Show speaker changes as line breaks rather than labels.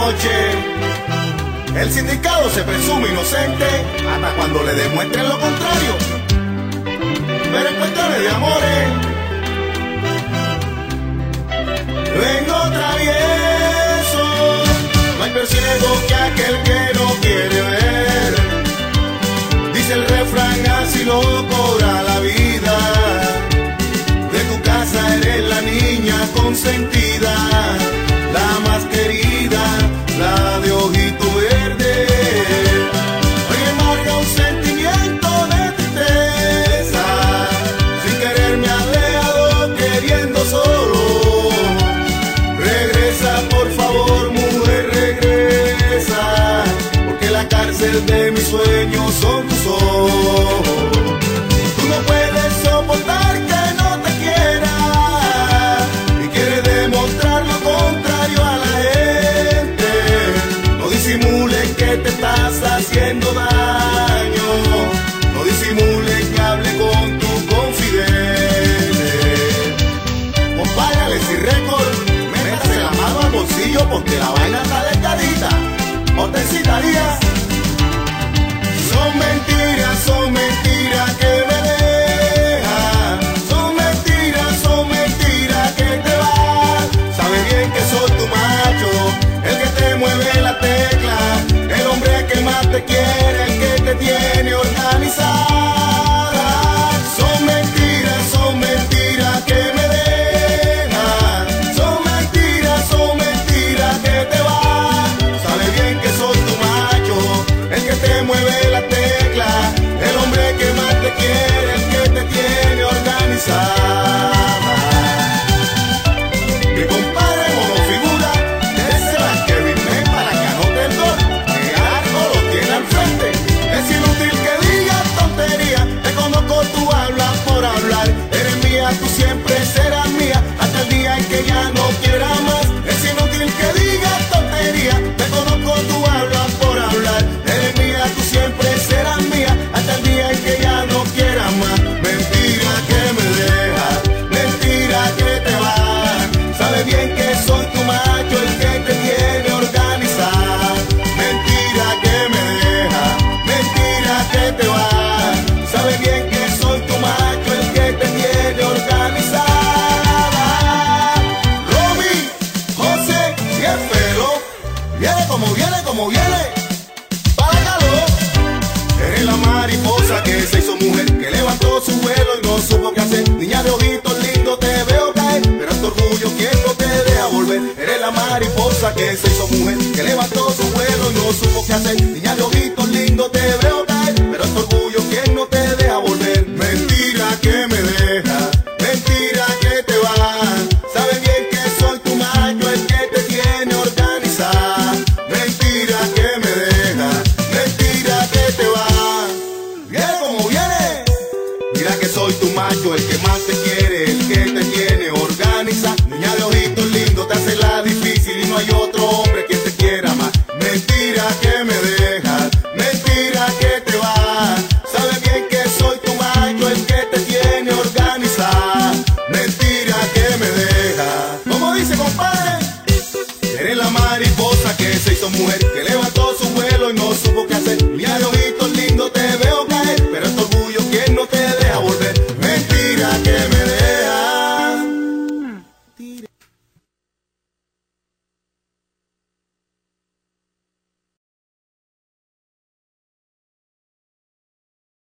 noche. El sindicado se presume inocente hasta cuando le demuestren lo contrario. Pero en cuestiones de amores vengo travieso. No hay peor ciego que aquel que no quiere ver. Dice el refrán, así lo cobra la vida. De tu casa eres la niña consentida, la más querida, la de ojito verde. Hoy embarga un sentimiento de tristeza, sin querer me ha alejado, queriendo solo. Regresa, por favor, mujer, regresa, porque la cárcel de mis sueños son tus ojos. Tú no puedes soportar que no te quiera y quieres demostrar lo contrario a la gente. No disimules que te estás haciendo daño, no disimules que hable con tu confidente. Compágale si récord, métase la mano al bolsillo porque la vaina está delgadita. Hortensita Díaz. Son mentiras que me dejas. Son mentiras que te vas. Sabes bien que soy tu macho, el que te mueve la tecla, el hombre que más te quiere, el que te tiene organizada. Son mentiras que me dejas. Son mentiras que te vas. Sabes bien que soy tu macho, el que te mueve la tecla, el hombre que más te quiere, el que te tiene organizada. Mi compadre monofigura, ese la que vine para que anote el gol, que algo lo tiene al frente. Es inútil que digas tontería, te conozco, tú hablas por hablar. Eres mía, tú siempre serás mía, hasta el día en que ya no quiera más. Es inútil que digas tontería, te conozco, tú hablas por hablar. Eres mía, tú siempre serás mía, hasta el día en que ya no quiera más. Mentira que me dejas, mentira que te vas. Sabes bien que soy tu macho, el que te tiene organizada. Mentira que me dejas, mentira que te vas. Sabes bien que soy tu macho, el que te tiene organizada. Romy, José y el pelo, viene como viene, para calor. Eres la mariposa que se hizo mujer, que levantó su vuelo y no supo qué hacer. Niña de ojitos lindos, te veo caer, pero es tu orgullo quien no te deja volver. Eres la mariposa que se hizo